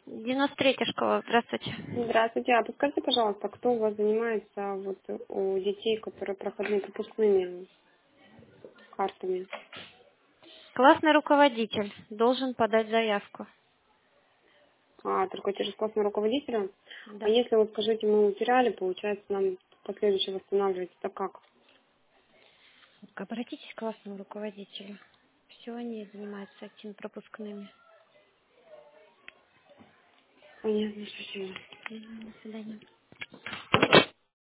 93-я школа, здравствуйте. Здравствуйте. А подскажите, пожалуйста, кто у вас занимается вот у детей, которые проходные пропускными картами? Классный руководитель должен подать заявку. Только через классного руководителя? А Да. если, вот скажите, мы утеряли, получается, нам последующее восстанавливать, это как? Обратитесь к классному руководителю. Все они занимаются этими пропускными. Понятно, спасибо. До свидания.